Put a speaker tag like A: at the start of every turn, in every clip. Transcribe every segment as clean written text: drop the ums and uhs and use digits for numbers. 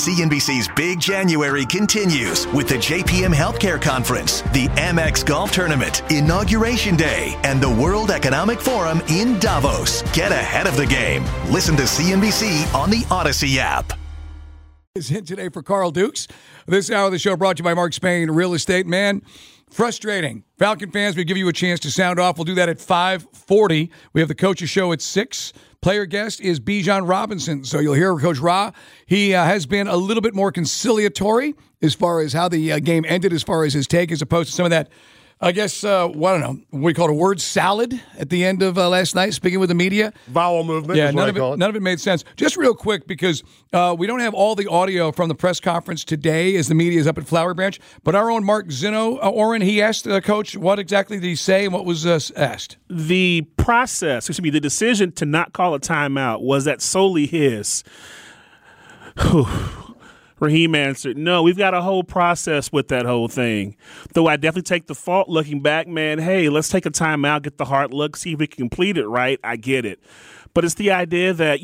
A: CNBC's Big January continues with the JPM Healthcare Conference, the Amex Golf Tournament, Inauguration Day, and the World Economic Forum in Davos. Get ahead of the game. Listen to CNBC on the Odyssey app.
B: Is in today for Carl Dukes. This hour of the show brought to you by Mark Spain, Real Estate. Man, frustrating. Falcon fans, we give you a chance to sound off. We'll do that at 5:40. We have the coach's show at 6. Player guest is Bijan Robinson. So you'll hear Coach Ra. He has been a little bit more conciliatory as far as how the game ended, as far as his take, as opposed to some of that, I guess, I don't know, what we call it, a word salad at the end of last night, speaking with the media.
C: Vowel movement,
B: yeah,
C: is what I call it.
B: None of it made sense. Just real quick, because we don't have all the audio from the press conference today as the media is up at Flower Branch, but our own Mark Zinno, Oren, he asked Coach what exactly did he say and what was asked?
D: The the decision to not call a timeout, was that solely his? Raheem answered, no, we've got a whole process with that whole thing. Though I definitely take the fault looking back, man, hey, let's take a timeout, get the hard look, see if we can complete it right. I get it. But it's the idea that,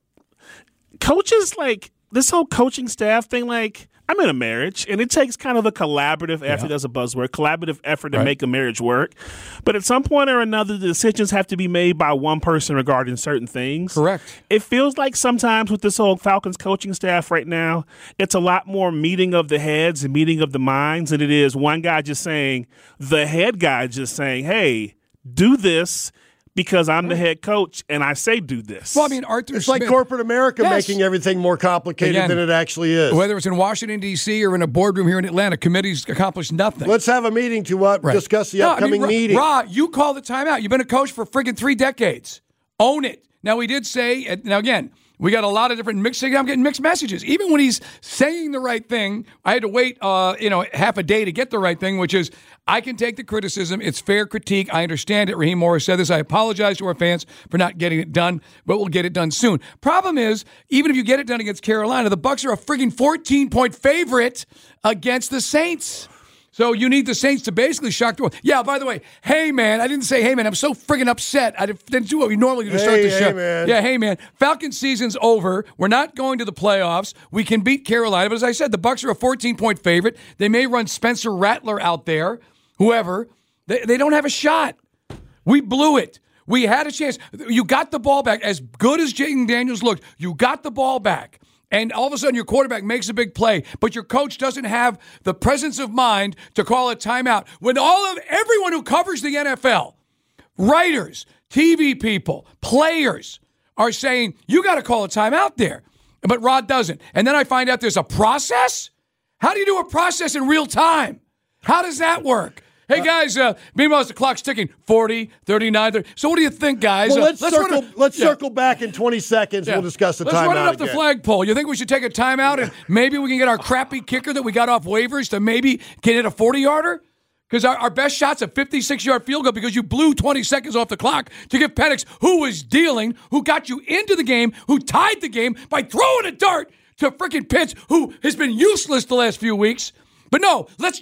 D: coaches, like, this whole coaching staff thing, like, I'm in a marriage, and it takes kind of a collaborative effort, as a buzzword, collaborative effort to make a marriage work. But at some point or another, the decisions have to be made by one person regarding certain things.
B: Correct.
D: It feels like sometimes with this whole Falcons coaching staff right now, it's a lot more meeting of the heads and meeting of the minds than it is one guy just saying, the head guy just saying, hey, do this, because I'm the head coach and I say do this.
B: Well, I mean, Arthur
C: It's
B: Smith,
C: like corporate America making everything more complicated than it actually is.
B: Whether it's in Washington, D.C. or in a boardroom here in Atlanta, committees accomplish nothing.
C: Let's have a meeting to discuss the upcoming meeting.
B: Ra, you call the timeout. You've been a coach for friggin' 3 decades. Own it. Now, we did say, now again, we got a lot of different mixed signals. I'm getting mixed messages. Even when he's saying the right thing, I had to wait, half a day to get the right thing, which is I can take the criticism. It's fair critique. I understand it. Raheem Morris said this. I apologize to our fans for not getting it done, but we'll get it done soon. Problem is, even if you get it done against Carolina, the Bucs are a friggin' 14-point favorite against the Saints. So you need the Saints to basically shock the world. Yeah, by the way, hey, man. I didn't say hey, man. I'm so friggin' upset. I didn't do what we normally do to start the show.
C: Hey, man.
B: Yeah, hey, man. Falcons season's over. We're not going to the playoffs. We can beat Carolina. But as I said, the Bucs are a 14-point favorite. They may run Spencer Rattler out there, whoever. They don't have a shot. We blew it. We had a chance. You got the ball back. As good as Jayden Daniels looked, you got the ball back. And all of a sudden your quarterback makes a big play, but your coach doesn't have the presence of mind to call a timeout. When everyone who covers the NFL, writers, TV people, players are saying, you got to call a timeout there. But Rod doesn't. And then I find out there's a process? How do you do a process in real time? How does that work? Hey, guys, meanwhile, as the clock's ticking, 40, 39, 30. So what do you think, guys?
C: Well, let's circle back in 20 seconds. Yeah. We'll discuss the timeout
B: Let's run it up
C: again.
B: the flagpole. You think we should take a timeout and maybe we can get our crappy kicker that we got off waivers to maybe can hit a 40-yarder? Because our best shot's a 56-yard field goal because you blew 20 seconds off the clock to give Penix, who was dealing, who got you into the game, who tied the game by throwing a dart to freaking Pitts, who has been useless the last few weeks. But no, let's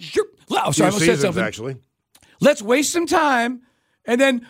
B: say something.
C: Actually.
B: Let's waste some time, and then,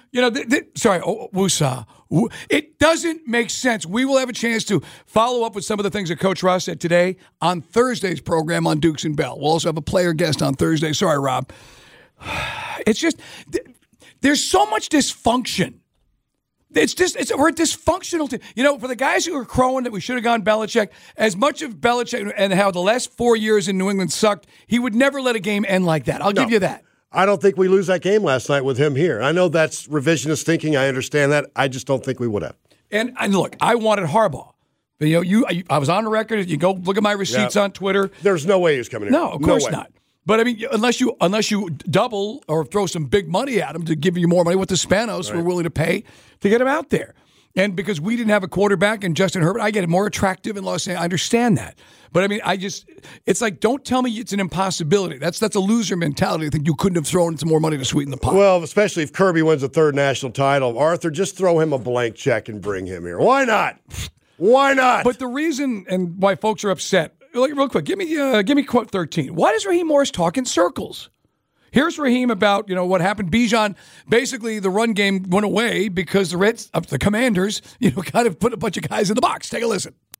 B: Wusa. It doesn't make sense. We will have a chance to follow up with some of the things that Coach Ross said today on Thursday's program on Dukes and Bell. We'll also have a player guest on Thursday. Sorry, Rob. It's just, there's so much dysfunction. We're a dysfunctional team. For the guys who are crowing that we should have gone Belichick, as much of Belichick and how the last 4 years in New England sucked, he would never let a game end like that. I'll give you that.
C: I don't think we lose that game last night with him here. I know that's revisionist thinking. I understand that. I just don't think we would have.
B: And look, I wanted Harbaugh. But, I was on the record. You go look at my receipts on Twitter.
C: There's no way he's coming here.
B: No, of course not. But I mean, unless you double or throw some big money at him to give you more money, what the Spanos were willing to pay to get him out there. And because we didn't have a quarterback and Justin Herbert, I get it more attractive in Los Angeles. I understand that. But I mean, it's like, don't tell me it's an impossibility. That's a loser mentality. I think you couldn't have thrown some more money to sweeten the pot.
C: Well, especially if Kirby wins a third national title. Arthur, just throw him a blank check and bring him here. Why not? Why not?
B: But the reason and why folks are upset, real quick, give me quote 13. Why does Raheem Morris talk in circles? Here's Raheem about, what happened. Bijan, basically the run game went away because the Commanders, kind of put a bunch of guys in the box. Take a listen.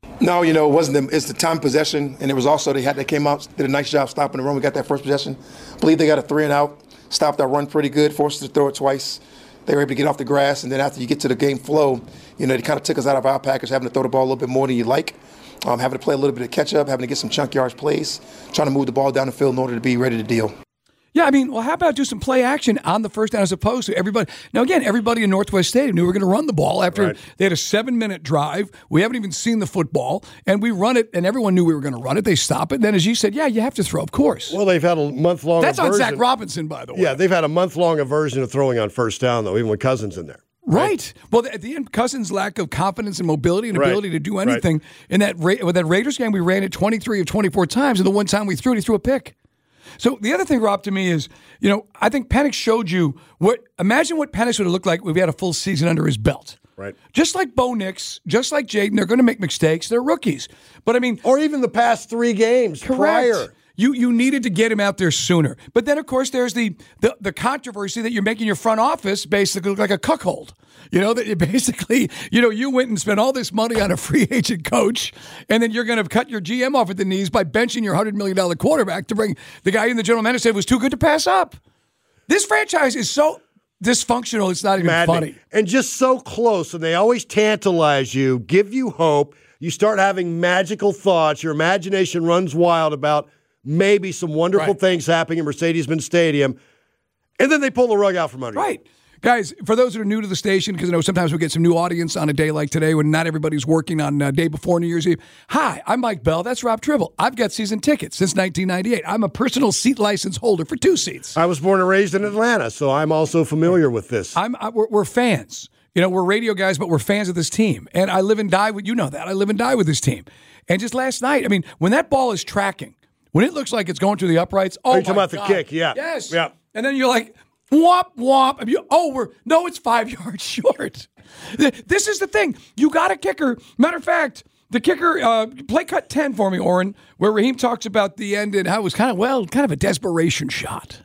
E: No, it wasn't it's the time possession, and it was also they came out, did a nice job stopping the run. We got that first possession. I believe they got a 3-and-out, stopped our run pretty good, forced us to throw it twice. They were able to get off the grass, and then after you get to the game flow, they kind of took us out of our package, having to throw the ball a little bit more than you like, having to play a little bit of catch-up, having to get some chunk yards plays, trying to move the ball down the field in order to be ready to deal.
B: Yeah, how about do some play action on the first down as opposed to everybody? Now, again, everybody in Northwest Stadium knew we were going to run the ball after they had a 7-minute drive. We haven't even seen the football, and we run it, and everyone knew we were going to run it. They stop it. And then, as you said, you have to throw, of course.
C: Well, they've had a month-long
B: That's
C: aversion.
B: on Zach Robinson, by the way.
C: Yeah, they've had a month-long aversion of throwing on first down, though, even with Cousins in there.
B: Right. Well, at the end, Cousins' lack of confidence and mobility and ability to do anything. In that Raiders game, we ran it 23 of 24 times, and the one time we threw it, he threw a pick. So the other thing, Rob, to me is, I think Penix showed you imagine what Penix would have looked like if we had a full season under his belt.
C: Right.
B: Just like Bo Nix, just like Jaden, they're going to make mistakes. They're rookies. But
C: or even the past 3 games prior.
B: You needed to get him out there sooner. But then, of course, there's the controversy that you're making your front office basically look like a cuckold. That you basically, you went and spent all this money on a free agent coach, and then you're going to cut your GM off at the knees by benching your $100 million quarterback to bring the guy in the general manager said was too good to pass up. This franchise is so dysfunctional, it's not even funny.
C: And just so close, and they always tantalize you, give you hope. You start having magical thoughts. Your imagination runs wild about maybe some wonderful things happening in Mercedes-Benz Stadium, and then they pull the rug out from under you.
B: Right. Guys, for those that are new to the station, because I know sometimes we get some new audience on a day like today when not everybody's working on day before New Year's Eve. Hi, I'm Mike Bell. That's Rob Tribble. I've got season tickets since 1998. I'm a personal seat license holder for 2 seats.
C: I was born and raised in Atlanta, so I'm also familiar with this.
B: We're fans. We're radio guys, but we're fans of this team. And I live and die with, I live and die with this team. And just last night, when that ball is tracking, when it looks like it's going through the uprights,
C: you're talking about the kick, yeah.
B: Yes.
C: Yeah.
B: And then you're like, whomp, whomp. It's 5 yards short. This is the thing. You got a kicker. Matter of fact, the kicker, play cut 10 for me, Oren, where Raheem talks about the end and how it was kind of a desperation shot.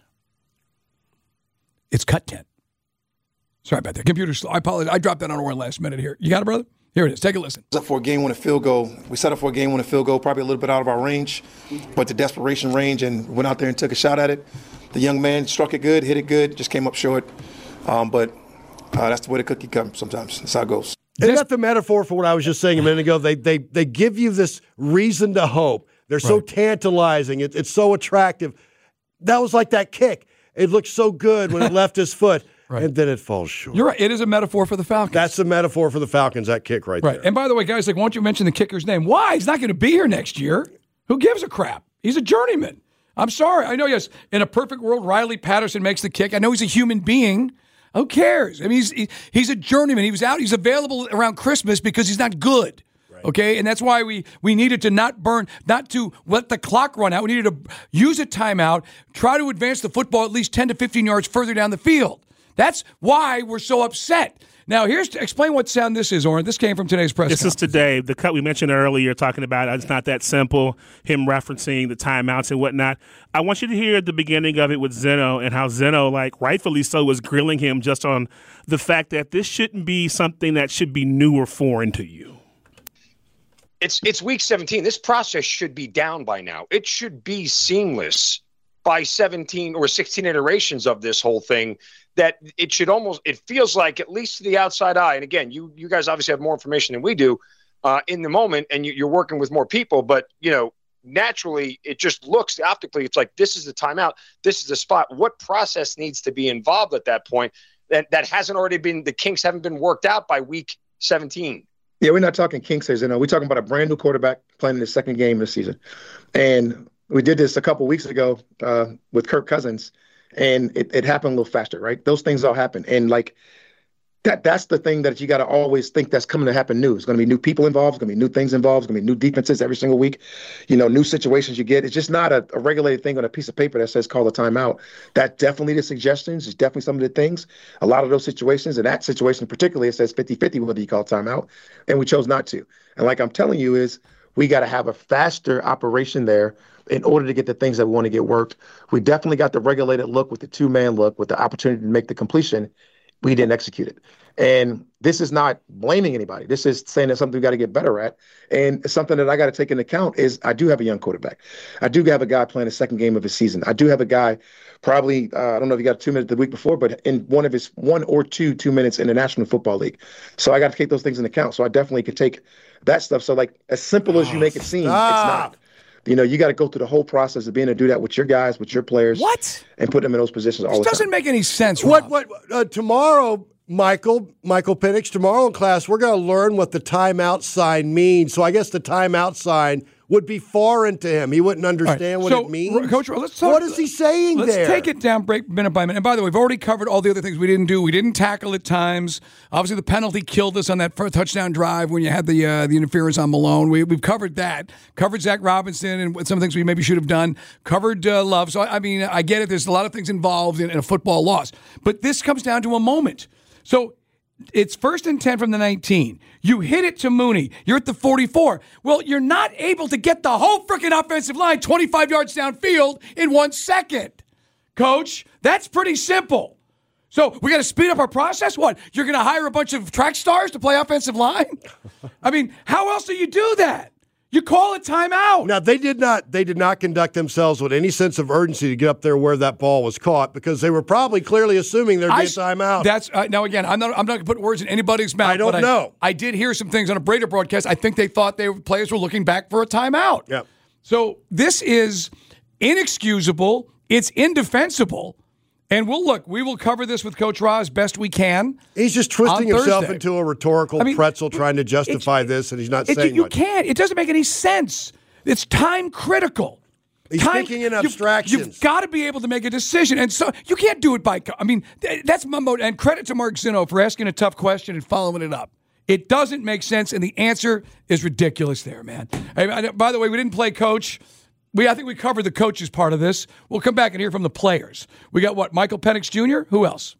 B: It's cut 10. Sorry about that. Computer's slow. I apologize. I dropped that on Oren last minute here. You got it, brother? Here it is. Take a listen.
E: Up for a game-winning field goal. We set up for a game-winning field goal, probably a little bit out of our range, but the desperation range, and went out there and took a shot at it. The young man struck it good, hit it good, just came up short. But that's the way the cookie comes sometimes. That's how it goes.
C: Isn't that the metaphor for what I was just saying a minute ago? They give you this reason to hope. They're so tantalizing. It's so attractive. That was like that kick. It looked so good when it left his foot. Right. And then it falls short.
B: You're right. It is a metaphor for the Falcons.
C: That's a metaphor for the Falcons, that kick right there.
B: And by the way, guys, why don't you mention the kicker's name? Why? He's not going to be here next year. Who gives a crap? He's a journeyman. I'm sorry. I know, yes, in a perfect world, Riley Patterson makes the kick. I know he's a human being. Who cares? He's a journeyman. He was out. He's available around Christmas because he's not good. Right. Okay? And that's why we needed to not to let the clock run out. We needed to use a timeout, try to advance the football at least 10 to 15 yards further down the field. That's why we're so upset. Now, explain what sound this is, Oren. This came from today's press conference.
D: This is today. The cut we mentioned earlier, talking about it's not that simple, him referencing the timeouts and whatnot. I want you to hear the beginning of it with Zeno and how Zeno, rightfully so, was grilling him just on the fact that this shouldn't be something that should be new or foreign to you.
F: It's week 17. This process should be down by now. It should be seamless by 17 or 16 iterations of this whole thing. That it feels like, at least to the outside eye, and again, you guys obviously have more information than we do in the moment, and you're working with more people, but, naturally, it just looks optically, it's like, this is the timeout, this is the spot. What process needs to be involved at that point that hasn't already been, the kinks haven't been worked out by week 17?
E: Yeah, we're not talking kinks, we're talking about a brand new quarterback playing in his second game this season. And we did this a couple weeks ago with Kirk Cousins. And it happened a little faster, right? Those things all happen. And that's the thing that you got to always think that's coming to happen new. It's going to be new people involved. It's going to be new things involved. It's going to be new defenses every single week. New situations you get. It's just not a regulated thing on a piece of paper that says call a timeout. That's definitely the suggestions. It's definitely some of the things. A lot of those situations, and that situation particularly, it says 50-50 whether you call timeout. And we chose not to. And like I'm telling you is we got to have a faster operation there in order to get the things that we want to get worked. We definitely got the regulated look with the two-man look with the opportunity to make the completion. we didn't execute it. And this is not blaming anybody. This is saying that something we got to get better at. And something that I got to take into account is I do have a young quarterback. I do have a guy playing the second game of his season. I do have a guy probably, I don't know if he got 2 minutes the week before, but in one of his 1 or 2 minutes in the National Football League. So I got to take those things into account. So I definitely could take that stuff. So like as simple as you make it seem, it's not. You know, you got to go through the whole process of being able to do that with your guys, with your players.
B: What?
E: And put them in those positions all the time.
B: It doesn't make any sense, Rob.
C: Tomorrow, Michael Penix, tomorrow in class, we're going to learn what the timeout sign means. So I guess the timeout sign would be foreign to him. He wouldn't understand what it means.
B: Coach, let's talk.
C: What is he saying there?
B: Let's take it down minute by minute. And by the way, we've already covered all the other things we didn't do. We didn't tackle at times. Obviously, the penalty killed us on that first touchdown drive when you had the interference on Malone. We've covered that. Covered Zach Robinson and some things we maybe should have done. Covered Love. So, I mean, I get it. There's a lot of things involved in a football loss. But this comes down to a moment. So it's 1st and 10 from the 19. You hit it to Mooney. You're at the 44. Well, you're not able to get the whole freaking offensive line 25 yards downfield in 1 second. Coach, that's pretty simple. So we got to speed up our process? What? You're going to hire a bunch of track stars to play offensive line? I mean, how else do you do that? You call a timeout.
C: Now, they did not conduct themselves with any sense of urgency to get up there where that ball was caught because they were probably clearly assuming there'd be a timeout.
B: That's now again, I'm not going to put words in anybody's mouth.
C: I don't know.
B: I did hear some things on a Brader broadcast. I think they thought players were looking back for a timeout.
C: Yep.
B: So this is inexcusable. It's indefensible. And we will cover this with Coach Ra as best we can.
C: He's just twisting himself into a rhetorical pretzel trying to justify this, and he's not saying
B: you
C: much.
B: can't. It doesn't make any sense. It's time critical.
C: He's thinking in abstractions.
B: You've got to be able to make a decision. And so you can't do it by – I mean, that's mumbo. And credit to Mark Zinno for asking a tough question and following it up. It doesn't make sense, and the answer is ridiculous there, man. By the way, we didn't play Coach – I think we covered the coaches part of this. We'll come back and hear from the players. We got what? Michael Penix Jr.? Who else?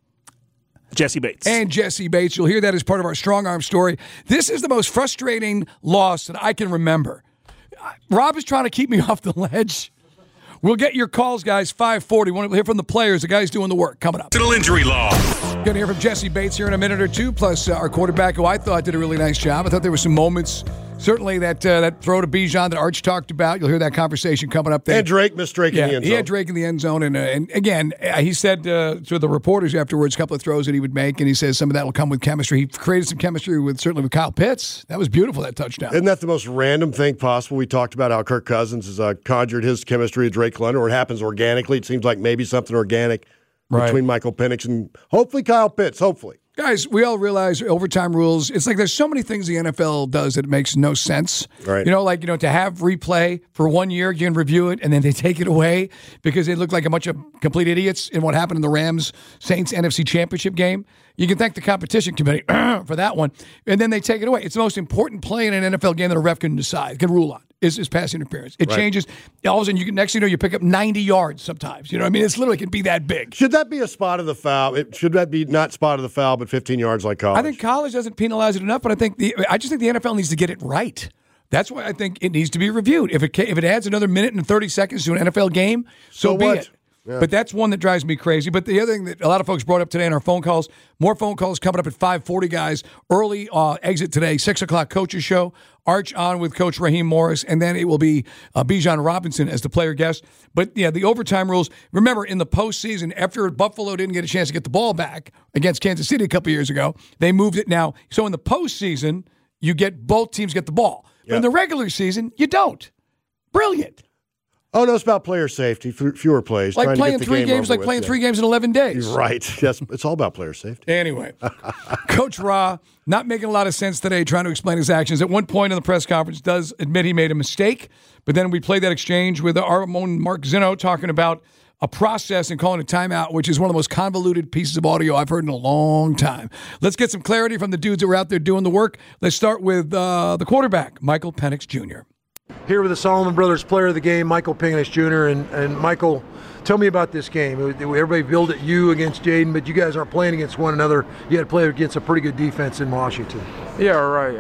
D: Jessie Bates.
B: And Jessie Bates. You'll hear that as part of our strong arm story. This is the most frustrating loss that I can remember. Rob is trying to keep me off the ledge. We'll get your calls, guys, 540. We'll hear from the players, the guys doing the work, coming up.
A: Injury law.
B: Going to hear from Jessie Bates here in a minute or two, plus our quarterback, who I thought did a really nice job. I thought there were some moments, certainly that throw to Bijan that Arch talked about. You'll hear that conversation coming up there.
C: And Drake missed Drake in the end zone.
B: He had Drake in the end zone. And again, he said to the reporters afterwards a couple of throws that he would make, and he says some of that will come with chemistry. He created some chemistry certainly with Kyle Pitts. That was beautiful, that touchdown.
C: Isn't that the most random thing possible? We talked about how Kirk Cousins has conjured his chemistry with Drake London, or it happens organically. It seems like maybe something organic between Michael Penix and hopefully Kyle Pitts, hopefully.
B: Guys, we all realize overtime rules. It's like there's so many things the NFL does that makes no sense.
C: Right.
B: To have replay for 1 year, you can review it, and then they take it away because they look like a bunch of complete idiots in what happened in the Rams-Saints NFC Championship game. You can thank the competition committee for that one. And then they take it away. It's the most important play in an NFL game that a ref can decide, can rule on, is pass interference. It changes. All of a sudden, next thing you know, you pick up 90 yards sometimes. You know what I mean? It's literally can be that big.
C: Should that be a spot of the foul? Should that be not spot of the foul, but 15 yards like college?
B: I think college doesn't penalize it enough, but I just think the NFL needs to get it right. That's why I think it needs to be reviewed. If it adds another minute and 30 seconds to an NFL game, so be it. Yeah. But that's one that drives me crazy. But the other thing that a lot of folks brought up today in our phone calls, more phone calls coming up at 5:40, guys. Early exit today, 6 o'clock coaches show. Arch on with Coach Raheem Morris, and then it will be Bijan Robinson as the player guest. But, yeah, the overtime rules. Remember, in the postseason, after Buffalo didn't get a chance to get the ball back against Kansas City a couple years ago, they moved it now. So in the postseason, both teams get the ball. But in the regular season, you don't. Brilliant.
C: Oh, no, it's about player safety, fewer plays.
B: Like playing 3 games, like playing 3 games in 11 days.
C: You're right. Yes, it's all about player safety.
B: Anyway, Coach Ra, not making a lot of sense today, trying to explain his actions. At one point in the press conference, does admit he made a mistake, but then we played that exchange with our own Mark Zinno talking about a process and calling a timeout, which is one of the most convoluted pieces of audio I've heard in a long time. Let's get some clarity from the dudes that were out there doing the work. Let's start with the quarterback, Michael Penix Jr.
G: Here with the Solomon Brothers player of the game, Michael Penix Jr. And Michael, tell me about this game. Everybody billed at you against Jaden, but you guys aren't playing against one another. You had to play against a pretty good defense in Washington.
H: Yeah, right.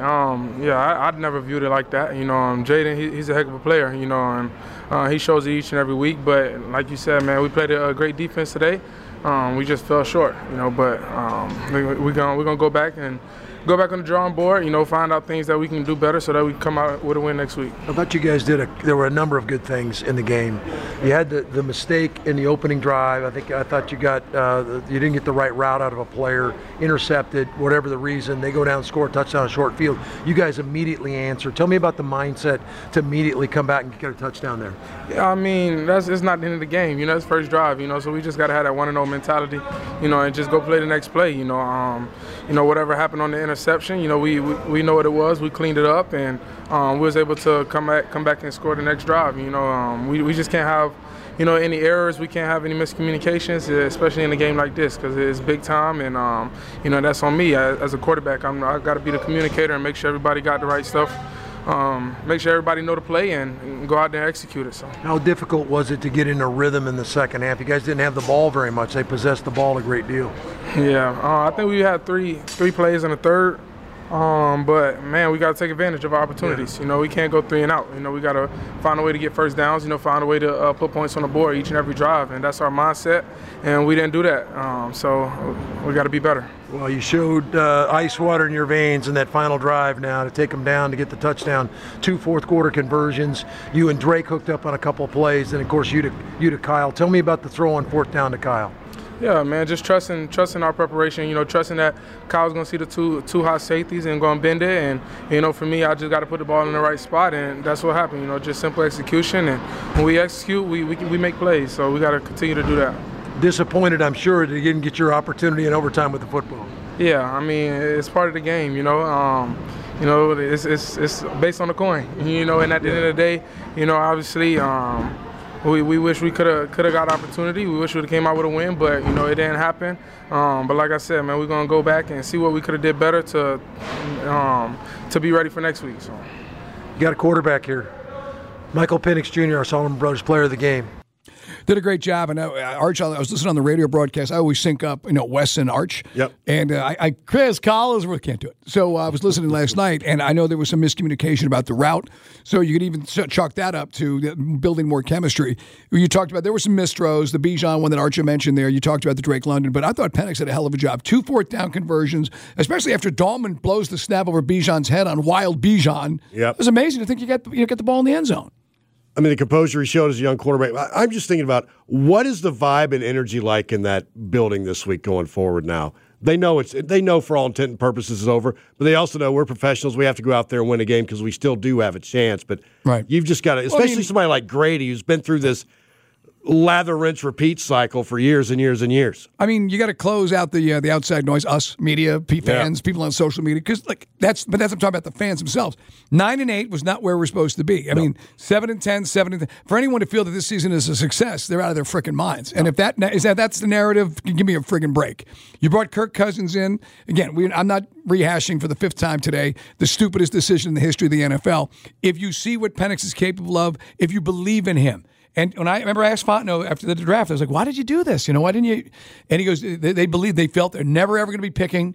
H: I'd never viewed it like that. Jaden, he's a heck of a player, and he shows it each and every week. But like you said, man, we played a great defense today. We just fell short, but we're gonna go back on the drawing board, find out things that we can do better so that we come out with a win next week.
G: I thought you guys there were a number of good things in the game. You had the mistake in the opening drive. I thought you you didn't get the right route out of a player, intercepted, whatever the reason. They go down, score a touchdown on a short field. You guys immediately answer. Tell me about the mindset to immediately come back and get a touchdown there.
H: Yeah, I mean, it's not the end of the game. It's first drive, so we just got to have that 1-0 mentality, and just go play the next play, whatever happened on the interception, we know what it was. We cleaned it up, and we was able to come back and score the next drive. We just can't have, any errors. We can't have any miscommunications, especially in a game like this, because it's big time, and that's on me as a quarterback. I got to be the communicator and make sure everybody got the right stuff. Make sure everybody know the play and go out there and execute it. So,
G: how difficult was it to get in a rhythm in the second half? You guys didn't have the ball very much. They possessed the ball a great deal.
H: Yeah, I think we had three plays in the third. But man, we got to take advantage of our opportunities.
G: Yeah.
H: We can't go 3 and out. We got to find a way to get first downs. Find a way to put points on the board each and every drive, and that's our mindset. And we didn't do that. So we got to be better.
G: Well, you showed ice water in your veins in that final drive now to take them down to get the touchdown. 2 fourth-quarter conversions. You and Drake hooked up on a couple of plays, and of course you to Kyle. Tell me about the throw on 4th down to Kyle.
H: Yeah, man, just trusting our preparation, trusting that Kyle's going to see the two hot safeties and going to bend it. And, for me, I just got to put the ball in the right spot, and that's what happened, just simple execution. And when we execute, we make plays, so we got to continue to do that.
G: Disappointed, I'm sure, that you didn't get your opportunity in overtime with the football.
H: Yeah, I mean, it's part of the game, it's based on the coin, and at the end of the day, obviously, we wish we could have got opportunity. We wish we would have came out with a win, but it didn't happen. But like I said, man, we're gonna go back and see what we could have did better to be ready for next week. So,
G: you got a quarterback here, Michael Penix Jr., our Solomon Brothers Player of the Game.
B: Did a great job. And Arch, I was listening on the radio broadcast. I always sync up, Wes and Arch.
C: Yep.
B: And Chris Collinsworth can't do it. So I was listening last night, and I know there was some miscommunication about the route. So you could even chalk that up to building more chemistry. You talked about there were some misthrows, the Bijan one that Arch mentioned there. You talked about the Drake London, but I thought Penix did a hell of a job. 2 4th-down conversions, especially after Dahlman blows the snap over Bijan's head on Wild Bijan.
C: Yep.
B: It was amazing to think you get the ball in the end zone.
C: I mean, the composure he showed as a young quarterback. I'm just thinking about what is the vibe and energy like in that building this week going forward now. They know for all intent and purposes it's over, but they also know we're professionals. We have to go out there and win a game because we still do have a chance. But
B: right.
C: You've just got to, especially somebody like Grady who's been through this lather, rinse, repeat cycle for years and years and years.
B: I mean, you got to close out the outside noise, us, media, fans, people on social media, because that's I'm talking about the fans themselves. 9-8 was not where we're supposed to be. I mean, 7-10, 7-10. For anyone to feel that this season is a success, they're out of their freaking minds. And if that's the narrative, give me a friggin' break. You brought Kirk Cousins in again. I'm not rehashing for the 5th time today the stupidest decision in the history of the NFL. If you see what Penix is capable of, if you believe in him. And when I asked Fontenot after the draft, I was like, why did you do this? Why didn't you? And he goes, they felt they're never, ever going to be picking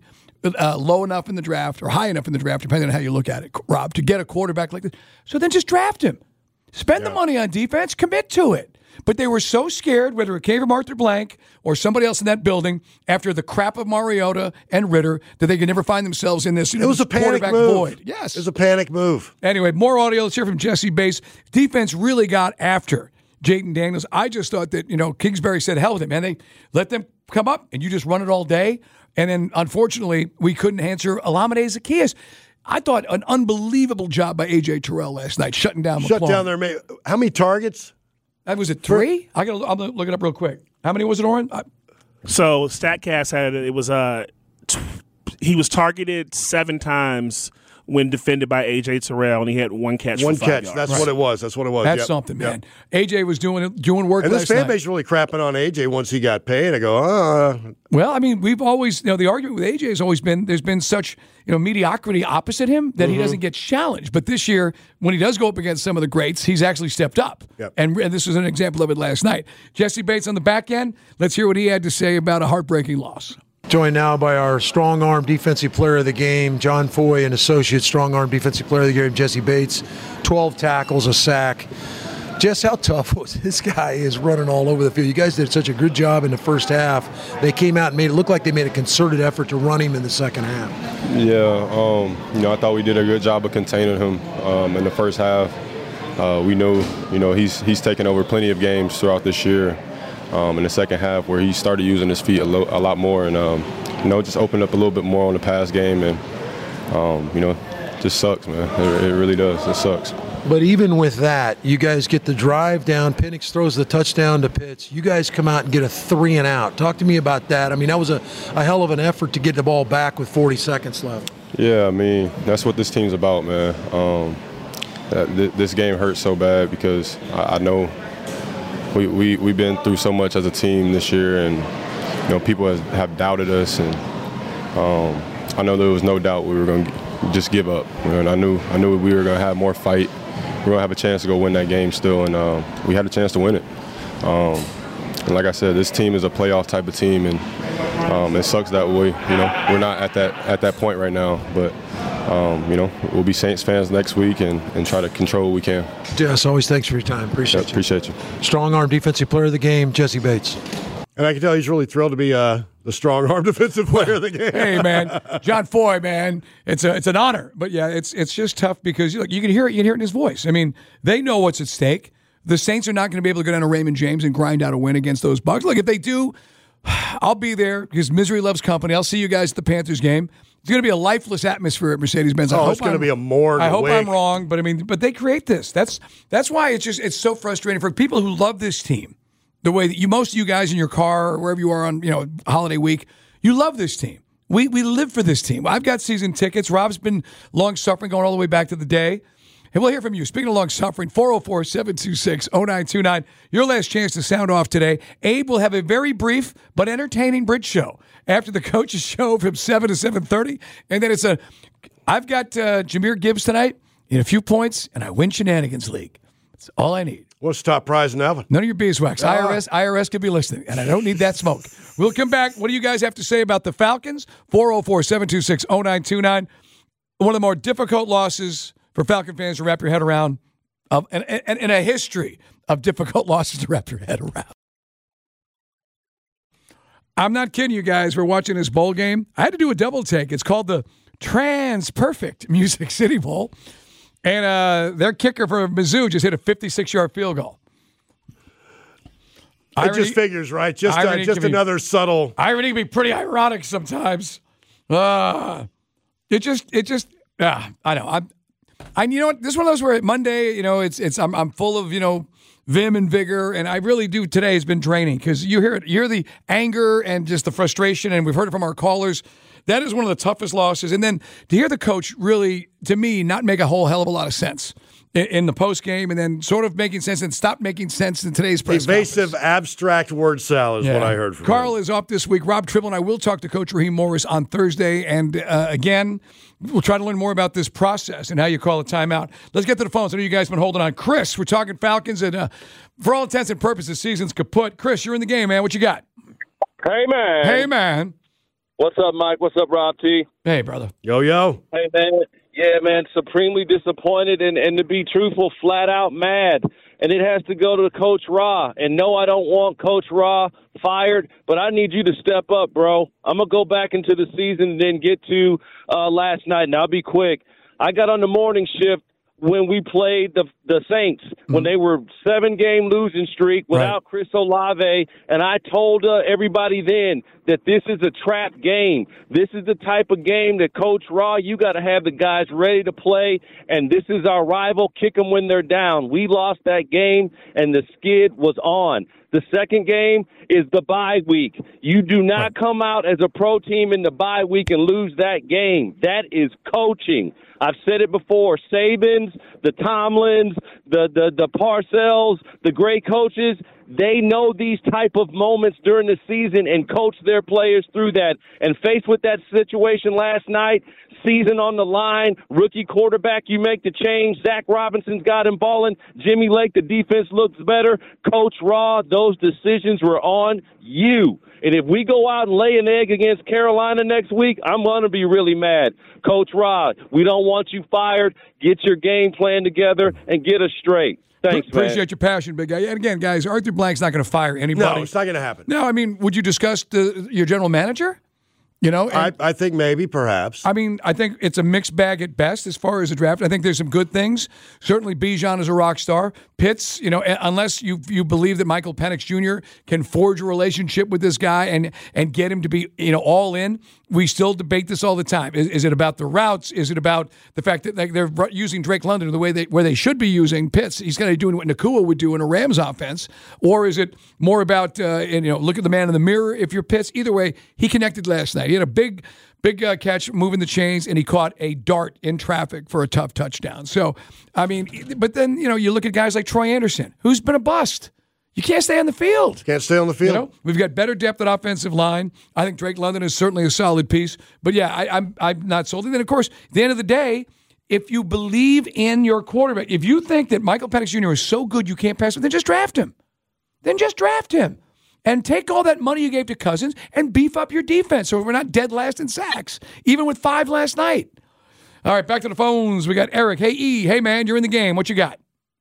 B: low enough in the draft or high enough in the draft, depending on how you look at it, Rob, to get a quarterback like this. So then just draft him. Spend the money on defense, commit to it. But they were so scared, whether it came from Arthur Blank or somebody else in that building, after the crap of Mariota and Ritter, that they could never find themselves in this.
C: It was a panic move.
B: Void. Yes.
C: It was a panic move.
B: Anyway, more audio. Let's hear from Jesse Bates. Defense really got after Jayden Daniels. I just thought that, Kingsbury said, hell with it, man. They let them come up and you just run it all day. And then, unfortunately, we couldn't answer Olamide Zaccheaus. I thought an unbelievable job by A.J. Terrell last night, shutting down McLaurin.
C: Shut down there. How many targets?
B: That was it, 3? I'm going to look it up real quick. How many was it, Oren?
D: So StatCast had it. It was he was targeted 7 times when defended by A.J. Terrell, and he had 1 catch.
C: One
D: for 5
C: catch.
D: yards.
C: That's what it was. That's
B: something, man. A.J. was doing work.
C: And
B: last
C: this fan
B: night.
C: base really crapping on A.J. once he got paid. I go,
B: Well, I mean, we've always, the argument with A.J. has always been there's been such, mediocrity opposite him that he doesn't get challenged. But this year, when he does go up against some of the greats, he's actually stepped up.
C: Yep.
B: And this was an example of it last night. Jesse Bates on the back end. Let's hear what he had to say about a heartbreaking loss.
G: Joined now by our strong arm defensive player of the game, John Foy, and associate strong arm defensive player of the game, Jesse Bates. 12 tackles, a sack. Jess, how tough was this guy is running all over the field? You guys did such a good job in the first half. They came out and made it look like they made a concerted effort to run him in the second half.
I: Yeah, I thought we did a good job of containing him in the first half. We know, he's taken over plenty of games throughout this year in the second half where he started using his feet a lot more and, just opened up a little bit more on the pass game and, just sucks, man. It really does. It sucks.
G: But even with that, you guys get the drive down. Penix throws the touchdown to Pitts. You guys come out and get a 3-and-out. Talk to me about that. I mean, that was a hell of an effort to get the ball back with 40 seconds left.
I: Yeah, I mean, that's what this team's about, man. This game hurts so bad because I know we've been through so much as a team this year, and people have doubted us, and I know there was no doubt we were going to just give up. And I knew we were going to have more fight. We were going to have a chance to go win that game still, and we had a chance to win it. And like I said, this team is a playoff type of team, and it sucks that way. We're not at that point right now, but we'll be Saints fans next week and try to control what we can.
G: Jess, always thanks for your time. Appreciate you.
I: Appreciate you.
G: Strong arm defensive player of the game, Jessie Bates.
C: And I can tell he's really thrilled to be the strong arm defensive player of the game.
B: Hey, man, John Foy, man, it's an honor. But yeah, it's just tough because you can hear it. You can hear it in his voice. I mean, they know what's at stake. The Saints are not going to be able to go down to Raymond James and grind out a win against those Bucs. Look, if they do, I'll be there because misery loves company. I'll see you guys at the Panthers game. It's going to be a lifeless atmosphere at Mercedes-Benz.
C: It's going to be a morgue.
B: I hope I'm wrong, but they create this. That's why it's so frustrating for people who love this team. The way that most of you guys in your car or wherever you are on holiday week, you love this team. We live for this team. I've got season tickets. Rob's been long-suffering going all the way back to the day. And we'll hear from you. Speaking of long-suffering, 404-726-0929. Your last chance to sound off today. Abe will have a very brief but entertaining bridge show after the coach's show from 7 to 7:30. And then I've got Jahmyr Gibbs tonight in a few points, and I win Shenanigans League. That's all I need.
C: What's the top prize in Alvin?
B: None of your beeswax. IRS could be listening, and I don't need that smoke. We'll come back. What do you guys have to say about the Falcons? 404-726-0929. One of the more difficult losses for Falcon fans to wrap your head around, and a history of difficult losses to wrap your head around. I'm not kidding you guys. We're watching this bowl game. I had to do a double take. It's called the Trans-Perfect Music City Bowl. And their kicker for Mizzou just hit a 56-yard field goal.
C: It just figures, right? Just another subtle.
B: Irony can be pretty ironic sometimes. I know. You know what? This is one of those where Monday, I'm full of vim and vigor, and I really do. Today has been draining because you hear the anger and just the frustration, and we've heard it from our callers. That is one of the toughest losses. And then to hear the coach really, to me, not make a whole hell of a lot of sense in the postgame and then sort of making sense and stop making sense in today's press
C: Evasive,
B: conference.
C: Abstract word salad is what I heard from
B: Carl
C: him.
B: is off this week. Rob Tribble and I will talk to Coach Raheem Morris on Thursday. And again, we'll try to learn more about this process and how you call a timeout. Let's get to the phones. I know you guys have been holding on. Chris, we're talking Falcons. And for all intents and purposes, season's kaput. Chris, you're in the game, man. What you got?
J: Hey, man.
B: Hey, man.
J: What's up, Mike? What's up, Rob T?
B: Hey, brother.
C: Yo.
J: Hey, man. Yeah, man, supremely disappointed and to be truthful, flat out mad. And it has to go to Coach Ra. And no, I don't want Coach Ra fired, but I need you to step up, bro. I'm going to go back into the season and then get to last night, and I'll be quick. I got on the morning shift when we played the Saints, when they were 7-game losing streak without Chris Olave, and I told everybody then that this is a trap game. This is the type of game that Coach Ra, you got to have the guys ready to play, and this is our rival. Kick them when they're down. We lost that game, and the skid was on. The second game is the bye week. You do not come out as a pro team in the bye week and lose that game. That is coaching. I've said it before. Sabins, the Tomlins, the Parcells, the great coaches, they know these type of moments during the season and coach their players through that. And faced with that situation last night, season on the line, rookie quarterback, you make the change. Zach Robinson's got him balling. Jimmy Lake, the defense looks better. Coach Ra, those decisions were on you. And if we go out and lay an egg against Carolina next week, I'm going to be really mad. Coach Ra, we don't want you fired. Get your game plan together and get us straight. Thanks,
B: Appreciate your passion, big guy. And again, guys, Arthur Blank's not going to fire anybody.
C: No, it's not going to happen.
B: No, I mean, would you discuss your general manager?
C: I think maybe, perhaps.
B: I mean, I think it's a mixed bag at best as far as the draft. I think there's some good things. Certainly, Bijan is a rock star. Pitts, unless you believe that Michael Penix Jr. can forge a relationship with this guy and get him to be all in, we still debate this all the time. Is it about the routes? Is it about the fact that they're using Drake London the way where they should be using Pitts? He's going to be doing what Nakua would do in a Rams offense, or is it more about look at the man in the mirror if you're Pitts? Either way, he connected last night. He had a big catch moving the chains, and he caught a dart in traffic for a tough touchdown. So, I mean, but then, you look at guys like Troy Anderson, who's been a bust. You can't stay on the field.
C: Can't stay on the field.
B: We've got better depth at offensive line. I think Drake London is certainly a solid piece. But, yeah, I'm not sold. And then, of course, at the end of the day, if you believe in your quarterback, if you think that Michael Penix Jr. is so good you can't pass him, then just draft him. And take all that money you gave to Cousins and beef up your defense so we're not dead last in sacks, even with 5 last night. All right, back to the phones. We got Eric. Hey, E. Hey, man, you're in the game. What you got?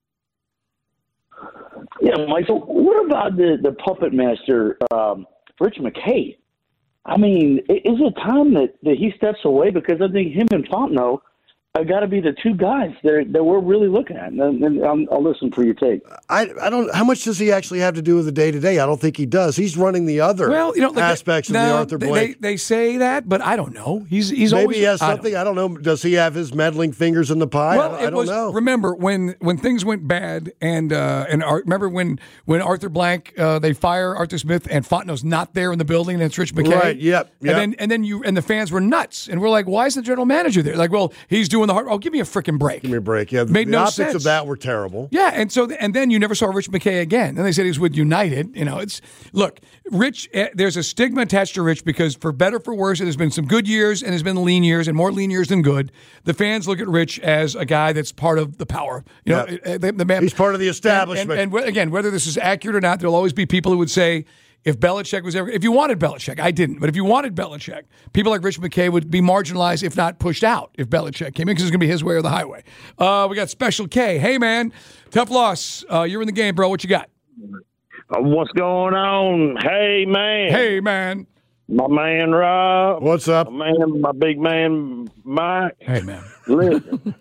K: Yeah, Michael, what about the puppet master, Rich McKay? I mean, is it time that he steps away? Because I think him and Fontenot have got to be the two guys that we're really looking at. And I'll listen for your take.
C: I don't. How much does he actually have to do with the day-to-day? I don't think he does. He's running the other aspects of the Arthur Blank.
B: They say that, but I don't know. He's
C: maybe
B: always,
C: he has something. I don't know. Does he have his meddling fingers in the pie?
B: Well,
C: I don't know.
B: Remember when things went bad, and remember when Arthur Blank they fire Arthur Smith and Fontenot's not there in the building, and it's Rich McKay.
C: Right. Yep.
B: And then the fans were nuts, and we're like, why is the general manager there? Like, well, he's doing the hard. Oh, give me a freaking break.
C: Give me a break. Yeah,
B: Made
C: the
B: no
C: optics
B: sense.
C: of that were terrible.
B: Yeah, and then you never saw Rich McKay again. Then they said he was with United. Look, Rich. There's a stigma attached to Rich because, for better or for worse, there's been some good years and there's been lean years and more lean years than good. The fans look at Rich as a guy that's part of the power. The man.
C: He's part of the establishment.
B: And again, whether this is accurate or not, there'll always be people who would say, if Belichick was if you wanted Belichick, I didn't, but if you wanted Belichick, people like Rich McKay would be marginalized, if not pushed out, if Belichick came in, because it's going to be his way or the highway. We got Special K. Hey, man, tough loss. You're in the game, bro. What you got?
J: What's going on? Hey, man.
B: Hey, man.
J: My man, Rob.
C: What's up?
J: My big man, Mike.
B: Hey, man.
J: Listen,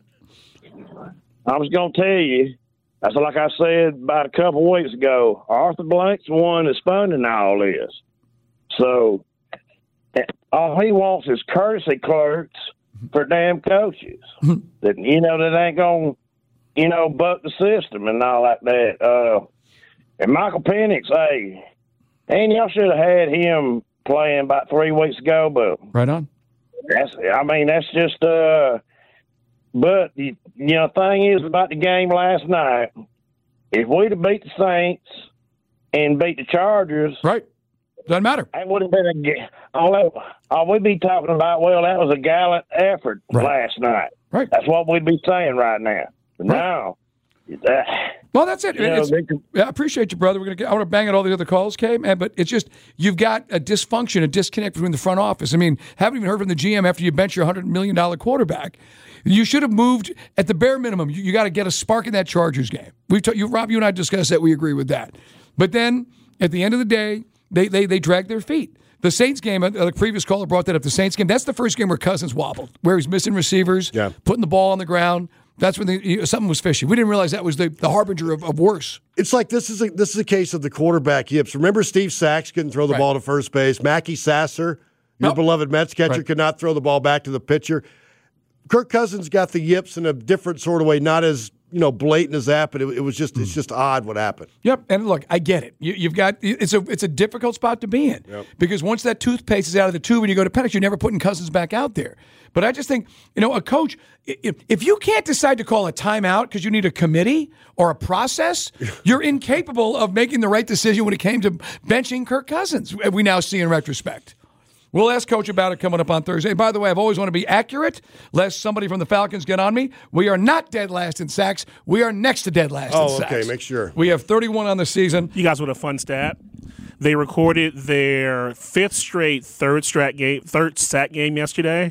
J: I was going to tell you, that's like I said about a couple of weeks ago. Arthur Blank's the one that's funding all this. So all he wants is courtesy clerks for damn coaches that ain't going to buck the system and all like that. And Michael Penix, y'all should have had him playing about 3 weeks ago, but
B: right on.
J: That's just but the thing is about the game last night, if we'd have beat the Saints and beat the Chargers,
B: right, doesn't matter.
J: That would have been all we'd be talking about. Well, that was a gallant effort last night.
B: Right,
J: that's what we'd be saying right now. But now,
B: well, that's it. I appreciate you, brother. I want to bang at all the other calls, Kay, man. But it's just you've got a dysfunction, a disconnect between the front office. I mean, haven't even heard from the GM after you bench your $100 million quarterback. You should have moved at the bare minimum. You got to get a spark in that Chargers game. Rob, you and I discussed that. We agree with that. But then at the end of the day, they drag their feet. The Saints game, the previous caller brought that up. The Saints game, that's the first game where Cousins wobbled, where he's missing receivers, putting the ball on the ground. That's when something was fishy. We didn't realize that was the harbinger of worse.
C: It's like this is a case of the quarterback yips. Remember Steve Sachs couldn't throw the ball to first base. Mackie Sasser, your beloved Mets catcher, could not throw the ball back to the pitcher. Kirk Cousins got the yips in a different sort of way, not as blatant as that, but it's just odd what happened.
B: Yep, and look, I get it. You've got it's a difficult spot to be in because once that toothpaste is out of the tube and you go to Penix, you're never putting Cousins back out there. But I just think a coach, if you can't decide to call a timeout because you need a committee or a process, you're incapable of making the right decision when it came to benching Kirk Cousins. We now see in retrospect. We'll ask Coach about it coming up on Thursday. By the way, I've always wanted to be accurate, lest somebody from the Falcons get on me. We are not dead last in sacks. We are next to dead last in sacks.
C: Okay, make sure.
B: We have 31 on the season.
D: You guys want a fun stat? They recorded their fifth straight third sack game yesterday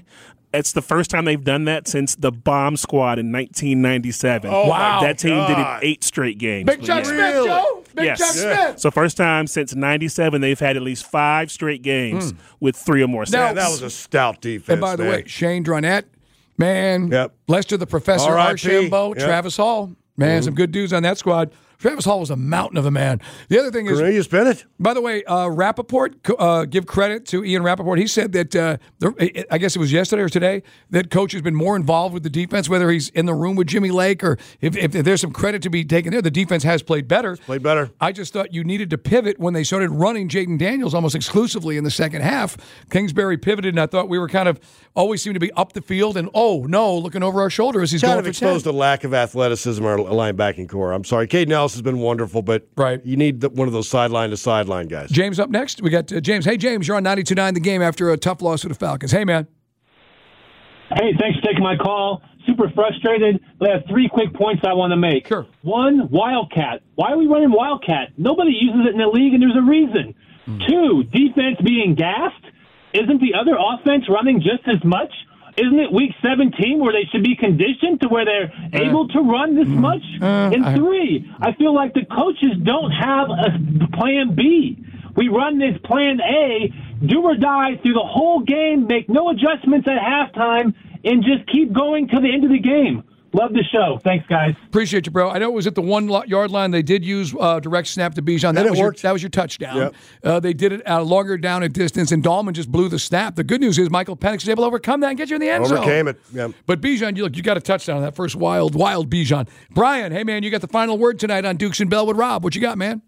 D: It's the first time they've done that since the Bomb Squad in 1997.
B: Oh, wow.
D: That team did it 8 straight games.
B: Big Chuck Smith, Joe. Big Chuck Smith.
D: So first time since 97, they've had at least 5 straight games with 3 or more sacks.
C: Now, that was a stout defense.
B: And by the way, Shane Dronette, man, Lester the Professor,
C: R.I.P.
B: Archambault, Travis Hall, man, some good dudes on that squad. Travis Hall was a mountain of a man. The other thing is,
C: Cornelius Bennett.
B: By the way, Rappaport, give credit to Ian Rappaport. He said that, I guess it was yesterday or today, that coach has been more involved with the defense, whether he's in the room with Jimmy Lake or if there's some credit to be taken there. The defense has played better. I just thought you needed to pivot when they started running Jaden Daniels almost exclusively in the second half. Kingsbury pivoted, and I thought we were kind of always seemed to be up the field and, looking over our shoulder as he's
C: kind
B: going
C: of
B: for
C: exposed
B: 10.
C: a lack of athleticism in our linebacking core. I'm sorry. Caden Ellis has been wonderful, but you need one of those sideline-to-sideline guys.
B: James up next. We got James. Hey, James, you're on 92.9 The Game after a tough loss to the Falcons. Hey, man.
L: Hey, thanks for taking my call. Super frustrated, but I have 3 quick points I want to make.
B: Sure.
L: 1, Wildcat. Why are we running Wildcat? Nobody uses it in the league, and there's a reason. 2, defense being gassed. Isn't the other offense running just as much? Isn't it week 17 where they should be conditioned to where they're able to run this much? And 3, I feel like the coaches don't have a plan B. We run this plan A, do or die through the whole game, make no adjustments at halftime, and just keep going to the end of the game. Love the show. Thanks, guys.
B: Appreciate you, bro. I know it was at the 1-yard line. They did use direct snap to Bijan. That was your touchdown. Yep. They did it longer down at distance, and Dahlman just blew the snap. The good news is Michael Penix was able to overcome that and get you in the end zone.
C: Overcame it. Yep.
B: But Bijan, you got a touchdown on that first wild Bijan. Brian, hey, man, you got the final word tonight on Dukes and Bell with Rob. What you got, man?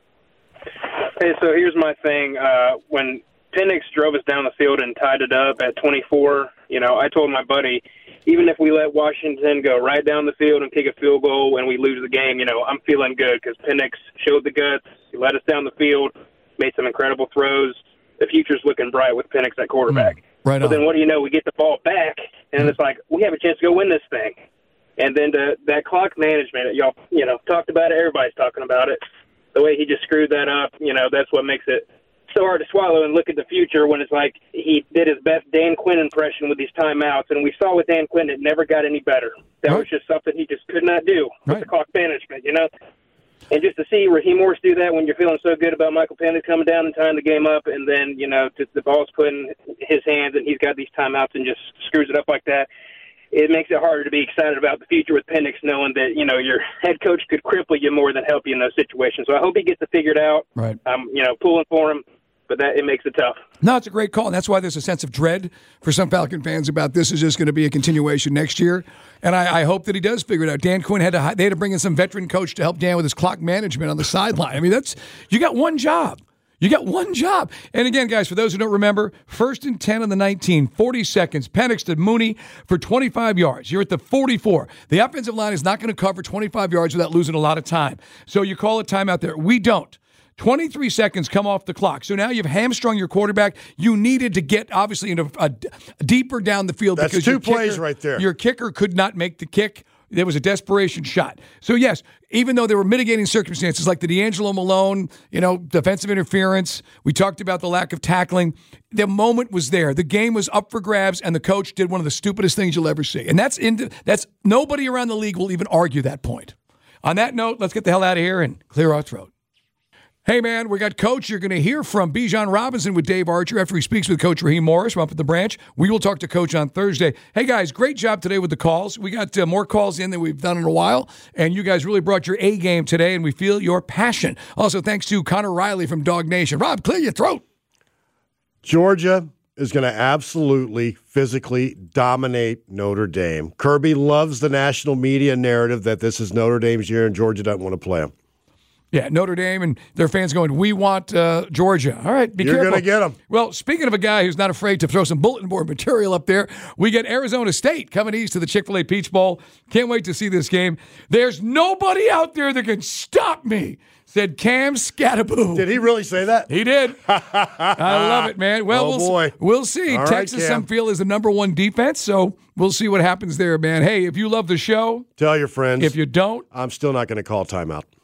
M: Hey, so here's my thing. When Penix drove us down the field and tied it up at 24, I told my buddy, even if we let Washington go right down the field and kick a field goal and we lose the game, I'm feeling good because Penix showed the guts. He led us down the field, made some incredible throws. The future's looking bright with Penix at quarterback.
B: Right
M: but then what do you know? We get the ball back, and it's like, we have a chance to go win this thing. And then that clock management, y'all, talked about it. Everybody's talking about it. The way he just screwed that up, that's what makes it so hard to swallow and look at the future when it's like he did his best Dan Quinn impression with these timeouts. And we saw with Dan Quinn, it never got any better. That was just something he just could not do with the clock management, And just to see Raheem Morris do that when you're feeling so good about Michael Penix coming down and tying the game up, and then, the ball's put in his hands and he's got these timeouts and just screws it up like that. It makes it harder to be excited about the future with Penix, knowing that, your head coach could cripple you more than help you in those situations. So I hope he gets it figured out.
B: Right.
M: I'm, pulling for him, but it makes it tough.
B: No, it's a great call. And that's why there's a sense of dread for some Falcon fans about this is just going to be a continuation next year. And I hope that he does figure it out. Dan Quinn they had to bring in some veteran coach to help Dan with his clock management on the sideline. I mean, you got one job. You got one job. And again, guys, for those who don't remember, 1st and 10 on the 19, 40 seconds. Penix to Mooney for 25 yards. You're at the 44. The offensive line is not going to cover 25 yards without losing a lot of time. So you call a timeout there. We don't. 23 seconds come off the clock. So now you've hamstrung your quarterback. You needed to get, obviously, deeper down the field.
C: That's
B: because
C: 2 plays right there.
B: Your kicker could not make the kick. There was a desperation shot. So, yes, even though there were mitigating circumstances like the D'Angelo Malone, defensive interference, we talked about the lack of tackling, the moment was there. The game was up for grabs, and the coach did one of the stupidest things you'll ever see. And that's nobody around the league will even argue that point. On that note, let's get the hell out of here and clear our throat. Hey, man, we got Coach. You're going to hear from Bijan Robinson with Dave Archer after he speaks with Coach Raheem Morris up at the branch. We will talk to Coach on Thursday. Hey, guys, great job today with the calls. We got more calls in than we've done in a while, and you guys really brought your A game today, and we feel your passion. Also, thanks to Connor Riley from Dog Nation. Rob, clear your throat.
C: Georgia is going to absolutely physically dominate Notre Dame. Kirby loves the national media narrative that this is Notre Dame's year and Georgia doesn't want to play them.
B: Yeah, Notre Dame and their fans going, we want Georgia. All right, be careful.
C: You're going to get them.
B: Well, speaking of a guy who's not afraid to throw some bulletin board material up there, we get Arizona State coming east to the Chick-fil-A Peach Bowl. Can't wait to see this game. There's nobody out there that can stop me, said Cam Scattaboo.
C: Did he really say that?
B: He did. I love it, man. Well, we'll see.
C: All
B: Texas,
C: right,
B: some feel, is the number 1 defense, so we'll see what happens there, man. Hey, if you love the show,
C: tell your friends.
B: If you don't,
C: I'm still not going to call timeout.